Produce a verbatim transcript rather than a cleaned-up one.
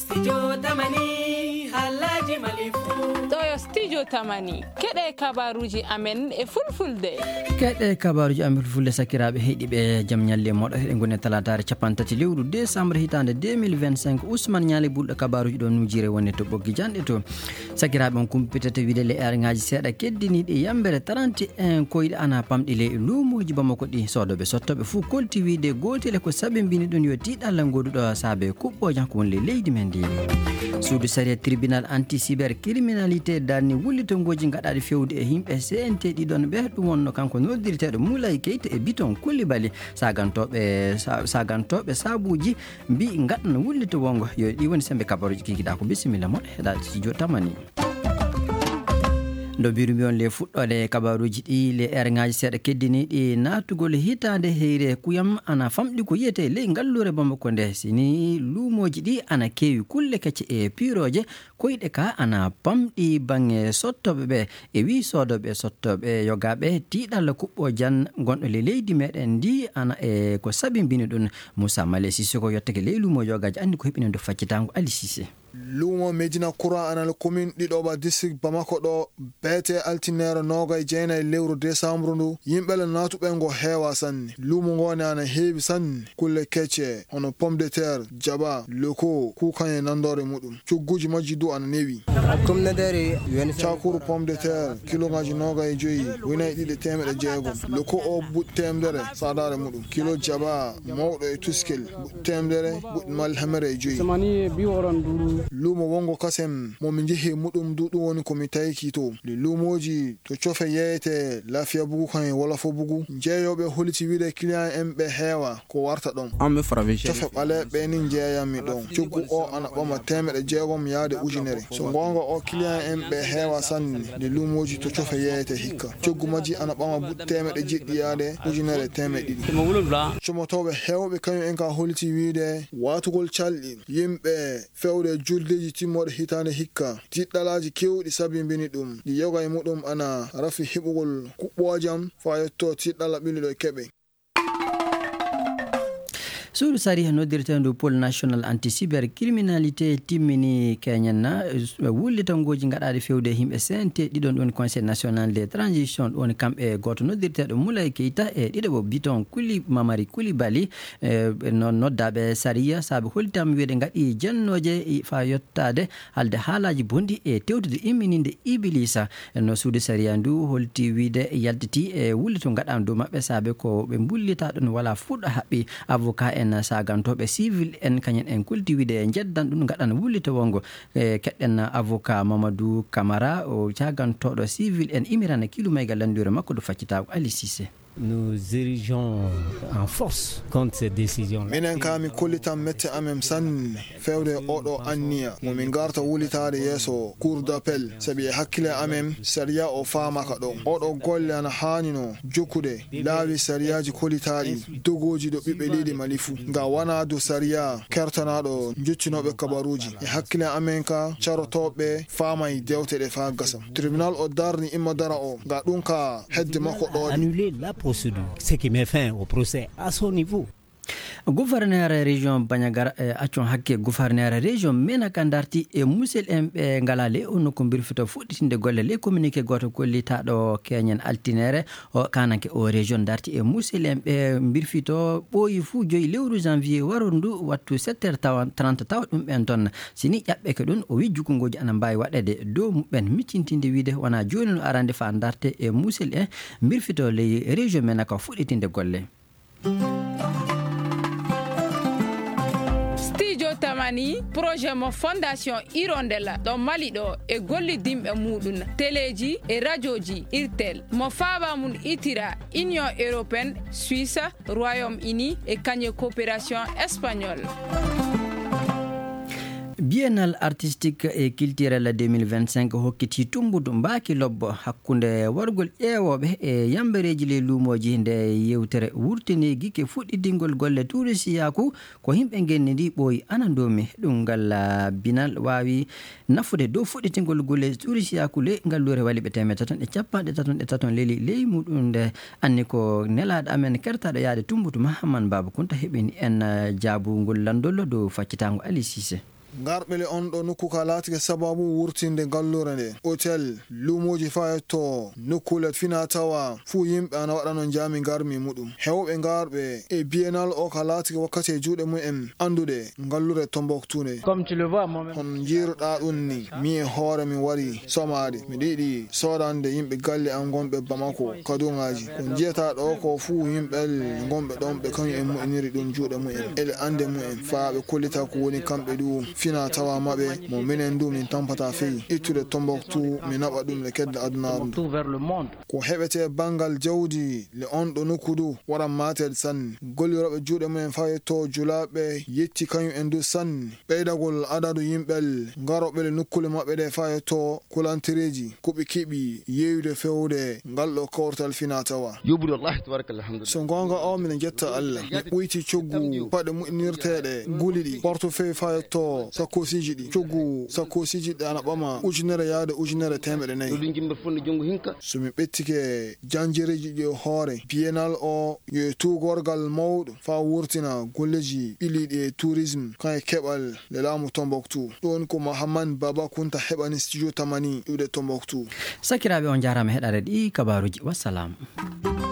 Studio Tamani Halaji Malifu Toyo Studio Tamani Kede kabaruji amen e fulfulde Kede kabaruji amen fulfulde sakiraɓe heeɗiɓe jam nyalle moɗo heɗe gonne talatare capantati lewru décembre hitande deux mille vingt-cinq Ousmane Ñaali bulɗo kabaruji ɗo nujire wonde to ɓoggi janɗe to sakiraɓe on kumpitata wiide le are ngaji seeɗa keddiniɗe yambere trente et un koyɗe ana pamɗile luumoji Bamako ɗi sodoɓe sottoɓe fuu kolti wiide gotele ko sabimbini ɗum yo tiiɗalla goduɗo saabe kuɓɓojan ko wonle leydi men ndi suudu saria tribunal anti cyber criminalité darni wullitongoji gaɗaɗe fewde e yimɓe C N T ɗiɗon ɓe ɗum wonno kanko noddirteɗo Moulay Keita e Biton Coulibaly sagantoɓe sagantoɓe saabuji mbi gaɗno wullito wongo yo ɗi woni sembe kabaruji kikiɗa ko bisimilla moɗo heɗa Studio Tamani ndo birumi on le fuɗɗode kabaruji ɗi le are ngaji seeɗa keddiniɗi natugol hitande heyre kuyam ana famɗi ko yiyete ley ngallure Bamako nde sini luumoji ɗi ana kewi kulle kecce e piroje koyɗe ka ana pamɗi bange sottoɓe ɓe e wi sodoɓe sottoɓe yogaɓe tiiɗalla kuɓɓo jan gonɗo le leydi meɗen ndi ana e ko sabimbini ɗum Moussa Malé Sissoko yettake ley luumo yogaji andi ko heɓini ndo faccitango Ali Cissé lumo Medina Kura anal commune ɗiɗoɓa district Bamako ɗo beete altinere nogay jeenayi lewru décembre ndu yimɓele natuɓe ngo heewa sanne lumo ngone ana heewi sanne kulle kecce hono pomme de terre jaba loko kukanye nandore muɗum cugguji majji du ana newi cakuru pomme de terre kilo ngaji nogay joyi winayi ɗiɗi temeɗe jeegom loko o buɗ temdere sadare muɗum kilo jaba mawɗo e tuskel buɗ temdere buɗ mal hamere e joyi lumo wongo kasem momi jeehi muɗum du ɗum woni komi tawiki to li lumoji to cofe yeyete lafiya bugu kan wolofo bugu jeeyoɓe holiti wiide client en ɓe heewa ko warta ɗon cofe ɓale ɓenin jeeyammi ɗon coggu o ana ɓama temeɗe jeegom yaade ujunere so gonga o client en ɓe heewa sanne li lumoji to cofe yeyete hikka coggu majji ana ɓama buɗ temeɗe jiɗɗi yaade ujunere temeɗe ɗiɗi comotoɓe heewɓe kañum en ka holiti wiide watugol calɗi yimɓe fewde juldeji timmoɗe hitande hikka tiɗɗalaji kewɗi sabimbini ɗum ɗi yoga e muɗum ana rafi heɓugol kuɓɓojam fa yetto tiɗɗala ɓiliɗo e keɓe suudu sari noddirteɗo pôle national anti cyber criminalité timmini keñenna wullitangoji gaɗaɗe fewde himɓe C N T ɗiɗon ɗon conseil national de transition ɗon kamɓe goto noddirteɗo Moulay Keita e ɗiɗo Biton Kuli Mamari Coulibaly non noddaɓe sariya saabi hollitama wiide gaɗi jennoje fa yettade halde haalaji bonɗi e tewtude immininde ibilisa no suudu sariya ndu holti wiide yaltiti e wullito gaɗama dow mabɓe saabi ko ɓe bullita ɗon wala fuɗɗo haɓɓi avocat en sagantoɓe civil en kañen en kulti wiide jeddan ɗum gaɗan wullito wongo e keɗɗen avocat Mamadou Camara o cagantoɗo civil en imirana kilumaygal landure makko ɗo faccitago Ali Cissé. Nous érigeons en force contre ces décisions. Minen kami kollitam mette amem sanne fewde oɗo anniya momin garta wulitade yeeso cour d'appel sabi hakkile amem sariya o famaka ɗon oɗo golle ana hanino jokkude laawi sariyaji kollitaɗi dogoji ɗo ɓiɓɓe leydi Mali fuu nga wana do sariya kertanaɗo joccinoɓe kabaruji e hakkile amen ka carotoɓe famay dewteɗe fa gasa tribunal o darni imma dara o nga ɗum ka hedde makko ɗo procédure, ce qui met fin au procès à son niveau. gouverneur région Bandiagara accon hakke gouverneur région Menaka darti e musel en ɓe ngala le on ko birfito fuɗɗitinde golle le communiqué goto kollitaɗo keñen altinere o kananke o région darti e musel en ɓe birfito ɓooyi fuu joyi lewru janvier waro ndu wattu sept heures trente taw ɗum ɓen toon sini ƴaɓɓe ke ɗon o wi jukungoji ana mbawi waɗede dow muɓen miccintinde wiide wona joni no arande fa darte e musel en birfito ley région Menaka fuɗɗitinde golle. Tamani projet mo fondation Hirondella ɗo Mali ɗo e gollidimɓe muɗum téléji e radioji irtel mo faaba mum itira Union européenne Suisse Royaume-Uni e kañe coopération espagnole. Biennale artistique et culturelle deux mille vingt-cinq hokkiti tumbudu mbaki lobbo hakkunde wargol ƴeewoɓe e yambereji le luumoji nde yewtere wurtini gike fuɗɗidingol golle tourisiyaku ko himɓe genni ndi ɓooyi anandomi ɗum ngal binal wawi nafude dow fuɗɗitingol golle tourisiyaku le ngallure waliɓe temed taton e capanɗe taton e taton leli ley muɗum nde anni ko nelaɗo amen kertaɗo yaade tumbudu Mahamane Baba Kunta heɓini en jaabugol landollo dow faccitango Ali Cissé. ngarɓele on ɗo nokku ka laatike sababu wurtinde gallure nde hôtel lumoji fayetto nokkulet fina tawa fuu yimɓe ana waɗano jami garmi muɗum hewɓe ngarɓe e bienal o ka laatike wakkati e juuɗe mumen andude gallure Tombouctou comme tu le vois hon jiiruɗa ɗum ni mi e hoore mi wari somade miɗo yiɗi sodande yimɓe galle an gonɓe Bamako kaduŋaji ko jiyata ɗo ko fuu yimɓel gonɓe ɗon ɓe kañum e mu'iniri ɗum juuɗe mumen ele ande mumen fa ɓe kollita ko woni kamɓe du fina tawa maɓe mo minen du min tampata feyi ittude Tombouctou mi naɓa ɗum le kedde adunaru ko heɓete bangal jawdi le on ɗo nokku du waran mated sanne golliroɓe juuɗe mumen fayetto julaɓe yetti kañum en du sanne ɓeydagol adadu yimɓel garoɓe le nokkule maɓɓe ɗe fayetto kulantireji koɓe keeɓi yeyude fewde ngal ɗo kawtal fina tawa so gonga o minen jetta Allah mi ɓoyti coggu paɗe mu'inirteɗe guli ɗi portefeuille fayetto sakkosiji ɗi coggu sakkosiji ɗi ana ɓama ujunere yaade ujunere temedde nayyi somi ɓettike janjereji ɗi hoore bienal o yo tugorgal mawɗo fa wurtina golleji ɓiliɗi e tourisme kan e keɓal le laamu Tombouctou ɗon ko Mahamane Baba Kunta heɓani studio tamani ɗuɗe Tombouctou sakiraɓe on jarama heɗade ɗi kabaruji wassalam.